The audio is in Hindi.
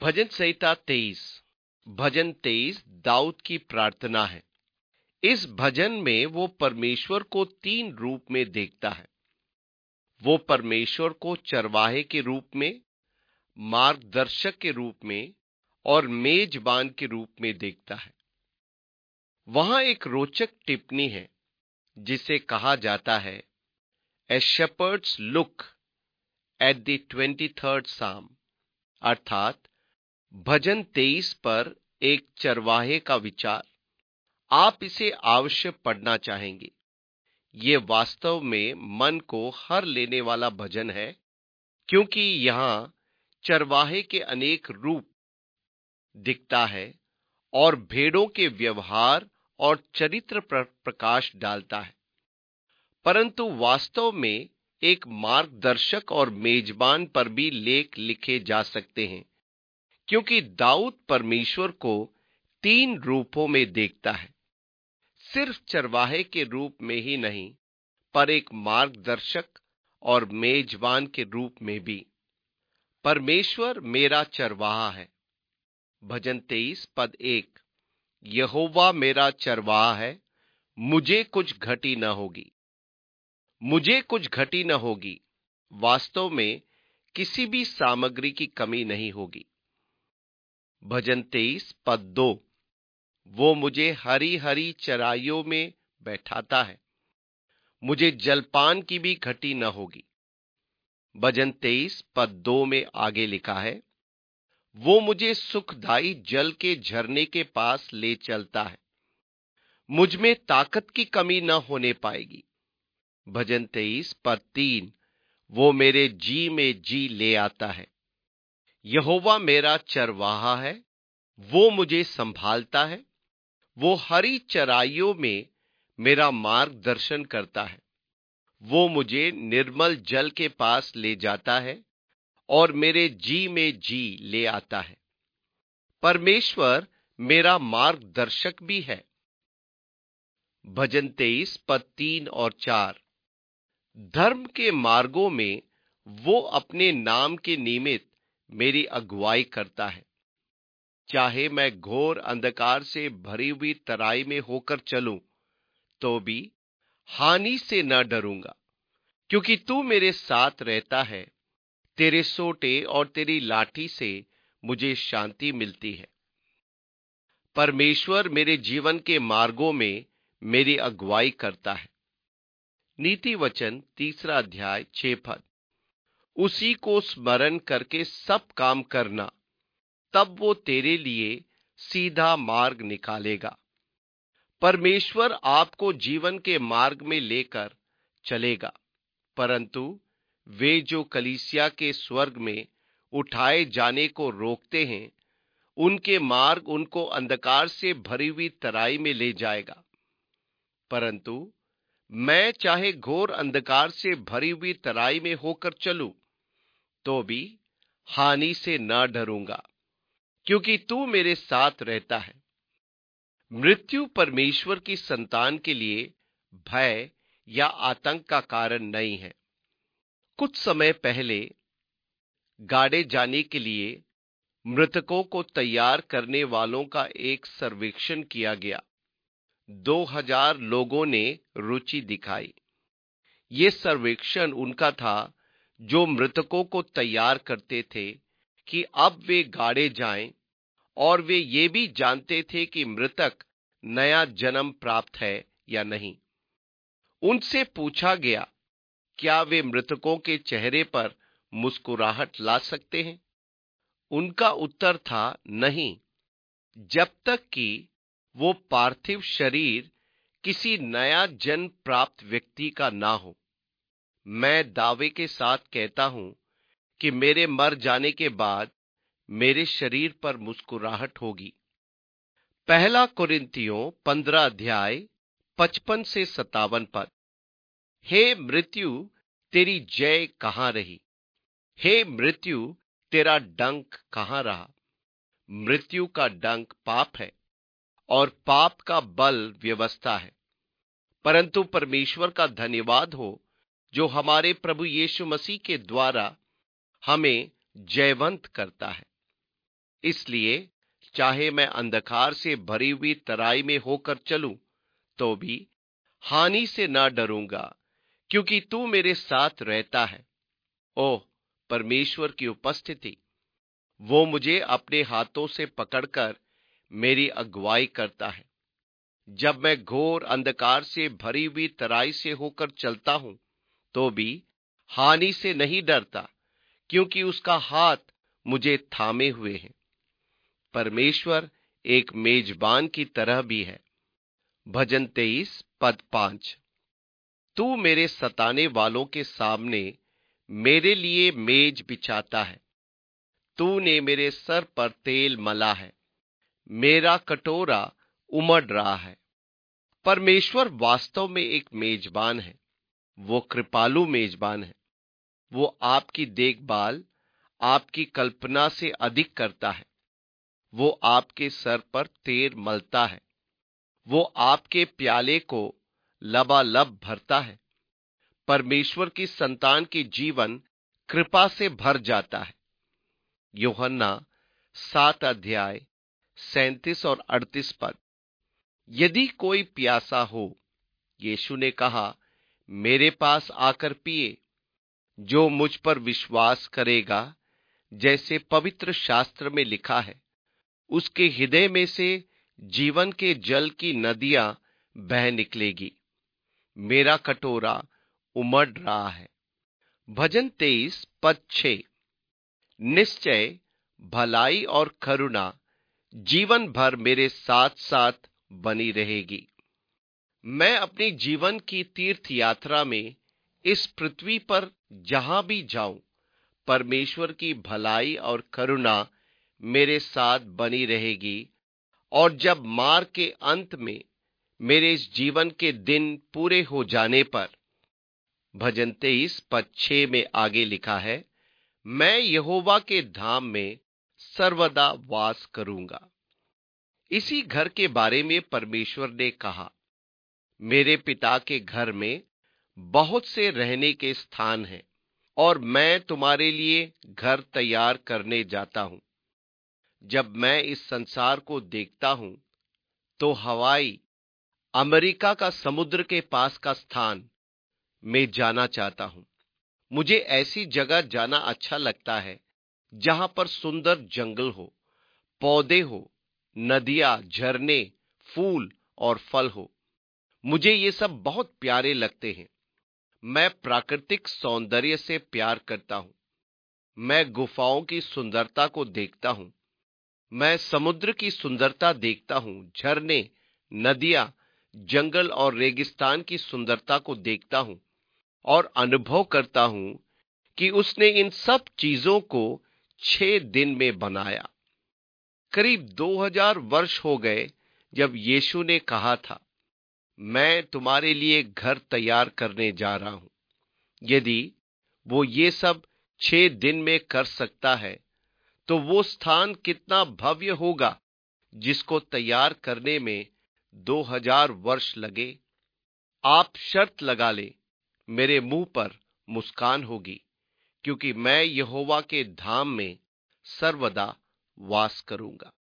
भजन संहिता 23। भजन 23 दाऊद की प्रार्थना है। इस भजन में वो परमेश्वर को 3 रूप में देखता है। वो परमेश्वर को चरवाहे के रूप में, मार्गदर्शक के रूप में और मेजबान के रूप में देखता है। वहां एक रोचक टिप्पणी है जिसे कहा जाता है, a shepherd's look at the 23rd Psalm, अर्थात भजन 23 पर एक चरवाहे का विचार। आप इसे अवश्य पढ़ना चाहेंगे। ये वास्तव में मन को हर लेने वाला भजन है, क्योंकि यहाँ चरवाहे के अनेक रूप दिखता है और भेड़ों के व्यवहार और चरित्र पर प्रकाश डालता है, परंतु वास्तव में एक मार्गदर्शक और मेजबान पर भी लेख लिखे जा सकते हैं, क्योंकि दाऊद परमेश्वर को 3 रूपों में देखता है। सिर्फ चरवाहे के रूप में ही नहीं, पर एक मार्गदर्शक और मेजबान के रूप में भी। परमेश्वर मेरा चरवाहा है। भजन 23 पद 1, यहोवा मेरा चरवाहा है, मुझे कुछ घटी न होगी। मुझे कुछ घटी न होगी, वास्तव में किसी भी सामग्री की कमी नहीं होगी। भजन 23 पद 2, वो मुझे हरी हरी चराइयों में बैठाता है, मुझे जलपान की भी घटी न होगी। भजन 23 पद 2 में आगे लिखा है, वो मुझे सुखदाई जल के झरने के पास ले चलता है, मुझ में ताकत की कमी न होने पाएगी। भजन 23 पद 3, वो मेरे जी में जी ले आता है। यहोवा मेरा चरवाहा है, वो मुझे संभालता है, वो हरी चराइयों में मेरा मार्गदर्शन करता है। वो मुझे निर्मल जल के पास ले जाता है और मेरे जी में जी ले आता है। परमेश्वर मेरा मार्गदर्शक भी है। भजन 23 पद 3 और 4, धर्म के मार्गों में वो अपने नाम के निमित्त मेरी अगुवाई करता है। चाहे मैं घोर अंधकार से भरी हुई तराई में होकर चलूं, तो भी हानि से न डरूंगा, क्योंकि तू मेरे साथ रहता है। तेरे सोटे और तेरी लाठी से मुझे शांति मिलती है। परमेश्वर मेरे जीवन के मार्गों में मेरी अगुवाई करता है। नीति वचन 3 अध्याय 6 पद, उसी को स्मरण करके सब काम करना, तब वो तेरे लिए सीधा मार्ग निकालेगा। परमेश्वर आपको जीवन के मार्ग में लेकर चलेगा, परंतु वे जो कलीसिया के स्वर्ग में उठाए जाने को रोकते हैं, उनके मार्ग उनको अंधकार से भरी हुई तराई में ले जाएगा। परंतु मैं चाहे घोर अंधकार से भरी हुई तराई में होकर चलूं, तो भी हानि से न डरूंगा, क्योंकि तू मेरे साथ रहता है। मृत्यु परमेश्वर की संतान के लिए भय या आतंक का कारण नहीं है। कुछ समय पहले गाड़े जाने के लिए मृतकों को तैयार करने वालों का एक सर्वेक्षण किया गया। 2000 लोगों ने रुचि दिखाई। ये सर्वेक्षण उनका था जो मृतकों को तैयार करते थे कि अब वे गाड़े जाएं, और वे ये भी जानते थे कि मृतक नया जन्म प्राप्त है या नहीं। उनसे पूछा गया, क्या वे मृतकों के चेहरे पर मुस्कुराहट ला सकते हैं? उनका उत्तर था, नहीं, जब तक कि वो पार्थिव शरीर किसी नया जन्म प्राप्त व्यक्ति का ना हो। मैं दावे के साथ कहता हूं कि मेरे मर जाने के बाद मेरे शरीर पर मुस्कुराहट होगी। पहला कुरिन्थियों 15 अध्याय 55 से 57 पद, हे मृत्यु तेरी जय कहां रही? हे मृत्यु तेरा डंक कहां रहा? मृत्यु का डंक पाप है और पाप का बल व्यवस्था है, परंतु परमेश्वर का धन्यवाद हो जो हमारे प्रभु यीशु मसीह के द्वारा हमें जयवंत करता है। इसलिए चाहे मैं अंधकार से भरी हुई तराई में होकर चलूं, तो भी हानि से न डरूंगा, क्योंकि तू मेरे साथ रहता है। ओह, परमेश्वर की उपस्थिति! वो मुझे अपने हाथों से पकड़कर मेरी अगुवाई करता है। जब मैं घोर अंधकार से भरी हुई तराई से होकर चलता हूं, तो भी हानि से नहीं डरता, क्योंकि उसका हाथ मुझे थामे हुए है। परमेश्वर एक मेजबान की तरह भी है। भजन 23 पद 5। तू मेरे सताने वालों के सामने मेरे लिए मेज बिछाता है। तूने मेरे सर पर तेल मला है। मेरा कटोरा उमड़ रहा है। परमेश्वर वास्तव में एक मेजबान है। वो कृपालु मेजबान है। वो आपकी देखभाल आपकी कल्पना से अधिक करता है। वो आपके सर पर तेल मलता है। वो आपके प्याले को लबालब भरता है। परमेश्वर की संतान की जीवन कृपा से भर जाता है। यूहन्ना 7 अध्याय 37 और 38 पद। यदि कोई प्यासा हो, यीशु ने कहा, मेरे पास आकर पिए। जो मुझ पर विश्वास करेगा, जैसे पवित्र शास्त्र में लिखा है, उसके हृदय में से जीवन के जल की नदियां बह निकलेगी। मेरा कटोरा उमड़ रहा है। भजन 23 पद 6। निश्चय भलाई और करुणा जीवन भर मेरे साथ साथ बनी रहेगी। मैं अपनी जीवन की तीर्थ यात्रा में इस पृथ्वी पर जहां भी जाऊं, परमेश्वर की भलाई और करुणा मेरे साथ बनी रहेगी। और जब मार्ग के अंत में मेरे इस जीवन के दिन पूरे हो जाने पर, भजन 23 पद 6 में आगे लिखा है, मैं यहोवा के धाम में सर्वदा वास करूंगा। इसी घर के बारे में परमेश्वर ने कहा, मेरे पिता के घर में बहुत से रहने के स्थान हैं, और मैं तुम्हारे लिए घर तैयार करने जाता हूं। जब मैं इस संसार को देखता हूं, तो हवाई अमेरिका का समुद्र के पास का स्थान में जाना चाहता हूं। मुझे ऐसी जगह जाना अच्छा लगता है जहां पर सुंदर जंगल हो, पौधे हो, नदियां, झरने, फूल और फल हो। मुझे ये सब बहुत प्यारे लगते हैं। मैं प्राकृतिक सौंदर्य से प्यार करता हूं। मैं गुफाओं की सुंदरता को देखता हूं। मैं समुद्र की सुंदरता देखता हूं, झरने, नदियां, जंगल और रेगिस्तान की सुंदरता को देखता हूं, और अनुभव करता हूं कि उसने इन सब चीजों को 6 दिन में बनाया। करीब 2000 वर्ष हो गए जब यीशु ने कहा था, मैं तुम्हारे लिए घर तैयार करने जा रहा हूं। यदि वो ये सब 6 दिन में कर सकता है, तो वो स्थान कितना भव्य होगा जिसको तैयार करने में 2000 वर्ष लगे। आप शर्त लगा ले, मेरे मुंह पर मुस्कान होगी, क्योंकि मैं यहोवा के धाम में सर्वदा वास करूंगा।